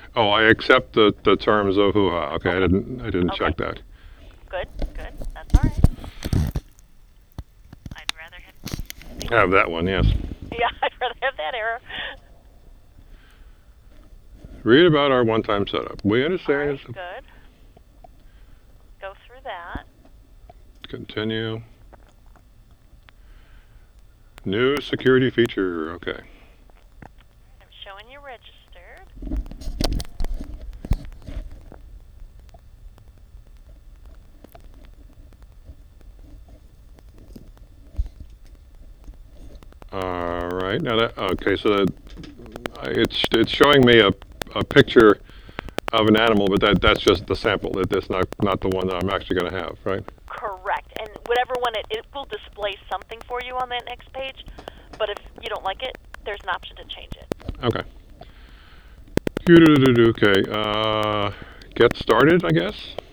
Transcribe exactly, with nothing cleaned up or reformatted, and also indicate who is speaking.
Speaker 1: Oh, I accept the, the terms of hoo-ha. Okay, I
Speaker 2: Okay.
Speaker 1: didn't I didn't
Speaker 2: Okay.
Speaker 1: check that.
Speaker 2: Good. Good. That's all right. I'd rather have.
Speaker 1: Have that one, yes.
Speaker 2: Yeah, I'd rather have that error.
Speaker 1: Read about our one-time setup. We
Speaker 2: All
Speaker 1: understand.
Speaker 2: right.
Speaker 1: It's-
Speaker 2: Good. Go through that.
Speaker 1: Continue. New security feature. Okay.
Speaker 2: I'm showing you registered.
Speaker 1: All right. Now that okay, so that it's it's showing me a, a picture of an animal, but that that's just the sample. That that's not not the one that I'm actually going to have, right?
Speaker 2: Correct. And whatever one it, it will display something for you on that next page. But if you don't like it, there's an option to change it.
Speaker 1: Okay. Okay. Uh, get started, I guess.